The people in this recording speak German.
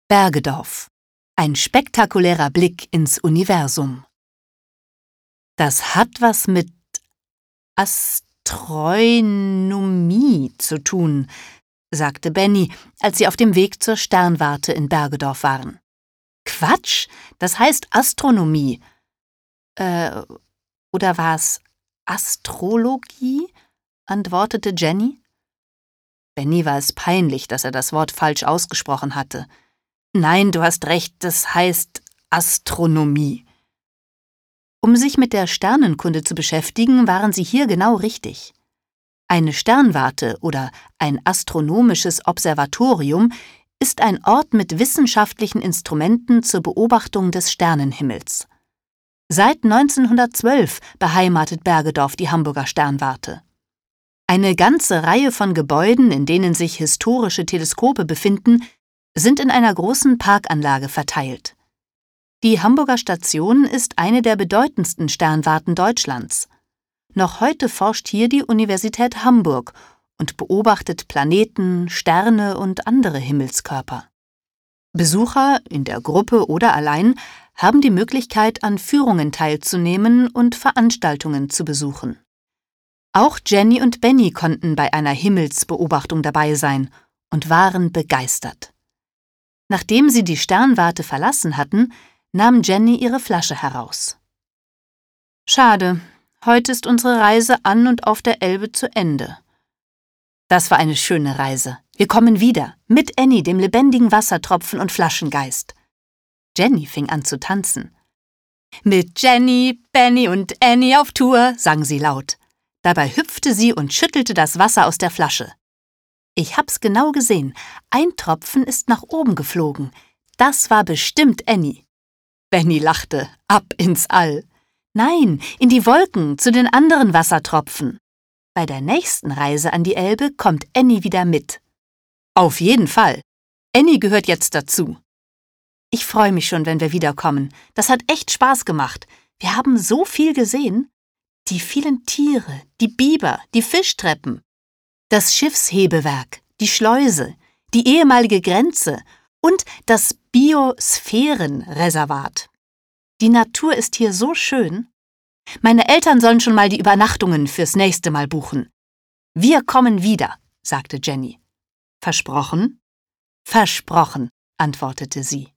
Bergedorf. Ein spektakulärer Blick ins Universum. Das hat was mit Astronomie zu tun, sagte Benny, als sie auf dem Weg zur Sternwarte in Bergedorf waren. Quatsch, das heißt Astronomie. Oder war's Astrologie? Antwortete Jenny. Benny war es peinlich, dass er das Wort falsch ausgesprochen hatte. Nein, du hast recht, das heißt Astronomie. Um sich mit der Sternenkunde zu beschäftigen, waren sie hier genau richtig. Eine Sternwarte oder ein astronomisches Observatorium ist ein Ort mit wissenschaftlichen Instrumenten zur Beobachtung des Sternenhimmels. Seit 1912 beheimatet Bergedorf die Hamburger Sternwarte. Eine ganze Reihe von Gebäuden, in denen sich historische Teleskope befinden, sind in einer großen Parkanlage verteilt. Die Hamburger Station ist eine der bedeutendsten Sternwarten Deutschlands. Noch heute forscht hier die Universität Hamburg und beobachtet Planeten, Sterne und andere Himmelskörper. Besucher, in der Gruppe oder allein, haben die Möglichkeit, an Führungen teilzunehmen und Veranstaltungen zu besuchen. Auch Jenny und Benny konnten bei einer Himmelsbeobachtung dabei sein und waren begeistert. Nachdem sie die Sternwarte verlassen hatten, nahm Jenny ihre Flasche heraus. Schade, heute ist unsere Reise an und auf der Elbe zu Ende. Das war eine schöne Reise. Wir kommen wieder, mit Annie, dem lebendigen Wassertropfen und Flaschengeist. Jenny fing an zu tanzen. Mit Jenny, Benny und Annie auf Tour, sang sie laut. Dabei hüpfte sie und schüttelte das Wasser aus der Flasche. Ich hab's genau gesehen. Ein Tropfen ist nach oben geflogen. Das war bestimmt Annie. Benny lachte. Ab ins All. Nein, in die Wolken, zu den anderen Wassertropfen. Bei der nächsten Reise an die Elbe kommt Annie wieder mit. Auf jeden Fall. Annie gehört jetzt dazu. Ich freue mich schon, wenn wir wiederkommen. Das hat echt Spaß gemacht. Wir haben so viel gesehen. Die vielen Tiere, die Biber, die Fischtreppen. Das Schiffshebewerk, die Schleuse, die ehemalige Grenze und das Biosphärenreservat. Die Natur ist hier so schön. Meine Eltern sollen schon mal die Übernachtungen fürs nächste Mal buchen. Wir kommen wieder, sagte Jenny. Versprochen? Versprochen, antwortete sie.